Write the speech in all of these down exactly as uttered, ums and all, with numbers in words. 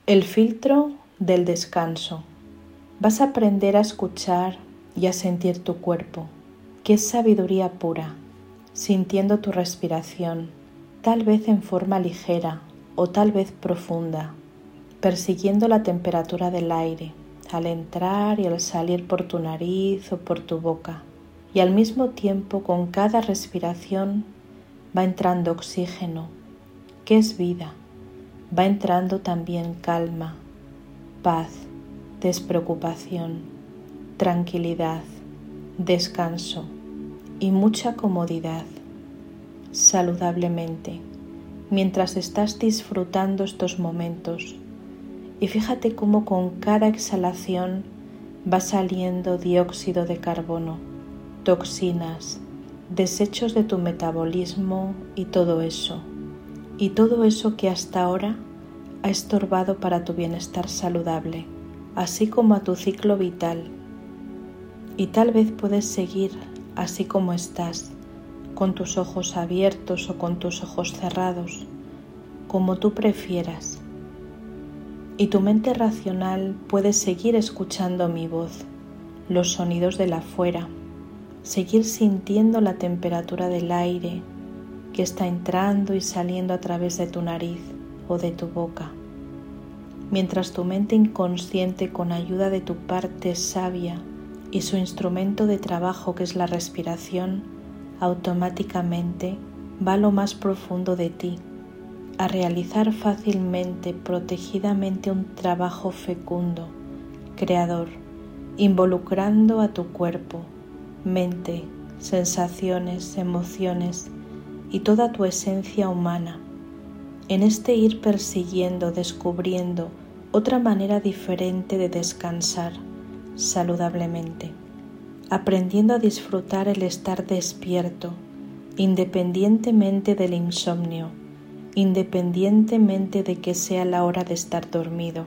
El filtro del descanso. Vas a aprender a escuchar y a sentir tu cuerpo, que es sabiduría pura, sintiendo tu respiración, tal vez en forma ligera o tal vez profunda, persiguiendo la temperatura del aire al entrar y al salir por tu nariz o por tu boca. Y al mismo tiempo, con cada respiración va entrando oxígeno, que es vida. Va entrando también calma, paz, despreocupación, tranquilidad, descanso y mucha comodidad, saludablemente, mientras estás disfrutando estos momentos. Y fíjate cómo con cada exhalación va saliendo dióxido de carbono, toxinas, desechos de tu metabolismo y todo eso. Y todo eso que hasta ahora ha estorbado para tu bienestar saludable, así como a tu ciclo vital. Y tal vez puedes seguir así como estás, con tus ojos abiertos o con tus ojos cerrados, como tú prefieras. Y tu mente racional puede seguir escuchando mi voz, los sonidos del afuera, seguir sintiendo la temperatura del aire que está entrando y saliendo a través de tu nariz o de tu boca, mientras tu mente inconsciente, con ayuda de tu parte sabia y su instrumento de trabajo, que es la respiración, automáticamente va a lo más profundo de ti, a realizar fácilmente, protegidamente un trabajo fecundo, creador, involucrando a tu cuerpo, mente, sensaciones, emociones y toda tu esencia humana, en este ir persiguiendo, descubriendo otra manera diferente de descansar saludablemente, aprendiendo a disfrutar el estar despierto, independientemente del insomnio, independientemente de que sea la hora de estar dormido,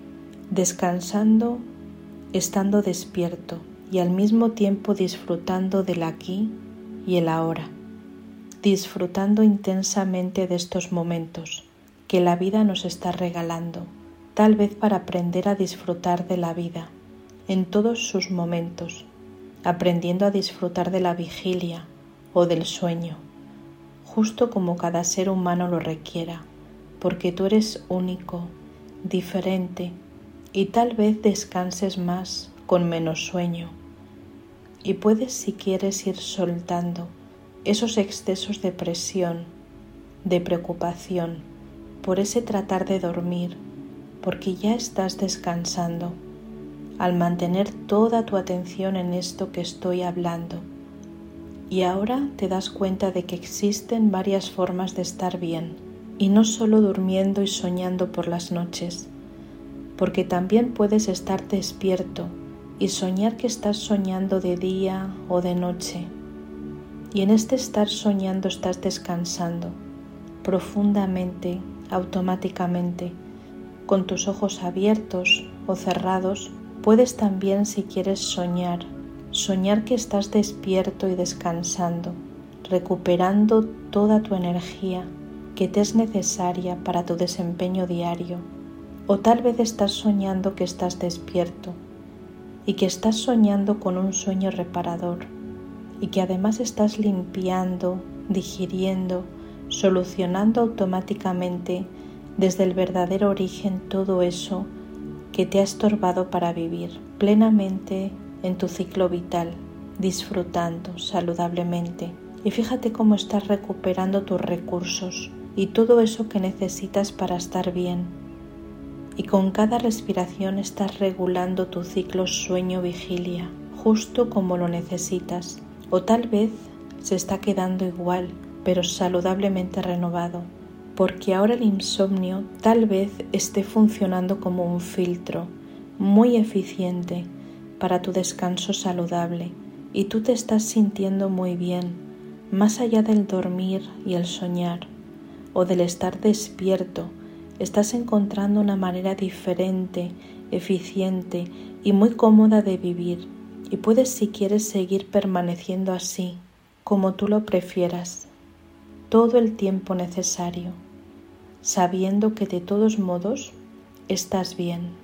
descansando, estando despierto y al mismo tiempo disfrutando del aquí y el ahora. Disfrutando intensamente de estos momentos que la vida nos está regalando, tal vez para aprender a disfrutar de la vida en todos sus momentos, aprendiendo a disfrutar de la vigilia o del sueño, justo como cada ser humano lo requiera, porque tú eres único, diferente y tal vez descanses más con menos sueño. Y puedes, si quieres, ir soltando esos excesos de presión, de preocupación, por ese tratar de dormir, porque ya estás descansando, al mantener toda tu atención en esto que estoy hablando. Y ahora te das cuenta de que existen varias formas de estar bien, y no solo durmiendo y soñando por las noches, porque también puedes estar despierto y soñar que estás soñando de día o de noche. Y en este estar soñando estás descansando profundamente, automáticamente, con tus ojos abiertos o cerrados. Puedes también, si quieres, soñar, soñar que estás despierto y descansando, recuperando toda tu energía que te es necesaria para tu desempeño diario. O tal vez estás soñando que estás despierto y que estás soñando con un sueño reparador, y que además estás limpiando, digiriendo, solucionando automáticamente desde el verdadero origen todo eso que te ha estorbado para vivir plenamente en tu ciclo vital, disfrutando saludablemente. Y fíjate cómo estás recuperando tus recursos y todo eso que necesitas para estar bien. Y con cada respiración estás regulando tu ciclo sueño-vigilia, justo como lo necesitas. O tal vez se está quedando igual, pero saludablemente renovado, porque ahora el insomnio tal vez esté funcionando como un filtro muy eficiente para tu descanso saludable, y tú te estás sintiendo muy bien, más allá del dormir y el soñar, o del estar despierto. Estás encontrando una manera diferente, eficiente y muy cómoda de vivir. Y puedes, si quieres, seguir permaneciendo así, como tú lo prefieras, todo el tiempo necesario, sabiendo que de todos modos estás bien.